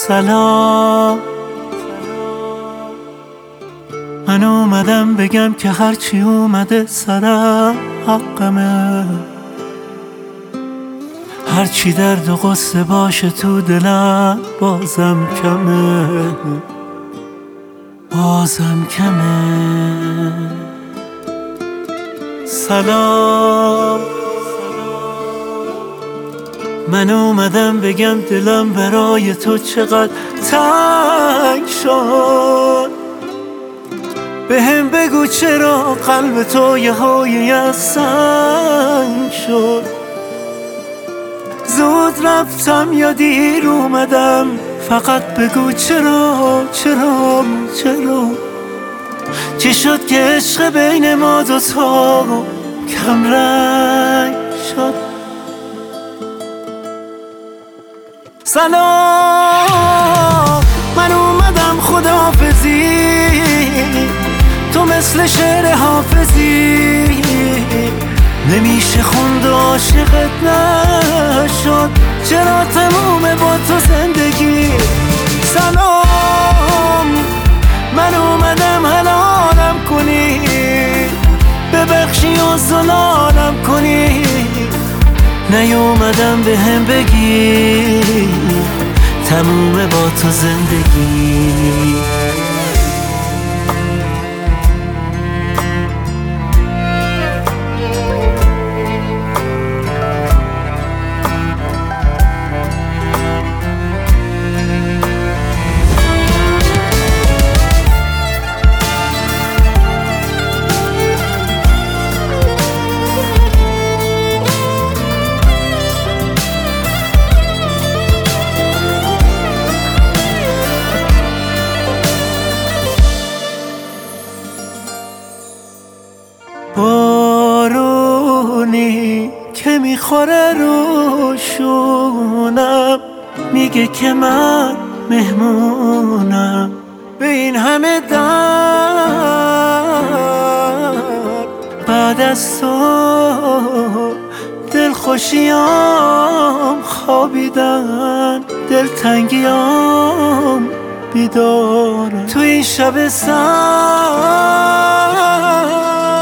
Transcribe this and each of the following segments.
سلام، من اومدم بگم که هرچی اومده سرم حقمه، هرچی درد و غصه باشه تو دلم بازم کمه، بازم کمه. سلام، من اومدم بگم دلم برای تو چقدر تنگ شد، بهم بگو چرا قلب تو یه هایی از سنگ شد. زود رفتم یا دیر اومدم، فقط بگو چرا چرا چرا، چی شد که عشق بین ما دوتا کم رنگ شد. سلام، من اومدم خداحافظی، تو مثل شعر حافظی، نمیشه خوند و عاشقت نشد، چرا تمومه با تو زندگی. سلام، من اومدم حلالم کنی، ببخشی و زلالم کنی، نیومدم به هم بگی تمومه با تو زندگی. بارونی که میخوره روشونم، میگه که من مهمونم، به این همه درد بعد از تو دلخوشیام خوابیدن، دلتنگیام بیدارم تو این شب سرد.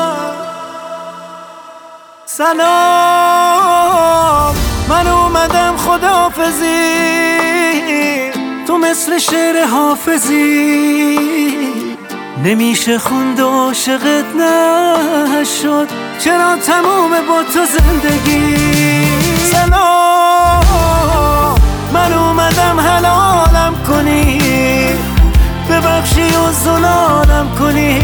سلام، من اومدم خداحافظی، تو مثل شعر حافظی، نمیشه خوند و عاشقت نشد، چرا تمومه با تو زندگی. سلام، من اومدم حلالم کنی، ببخشی و زلالم کنی،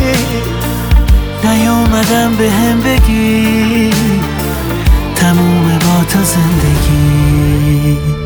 نیومدم به هم بگی تمومه با تو زندگی.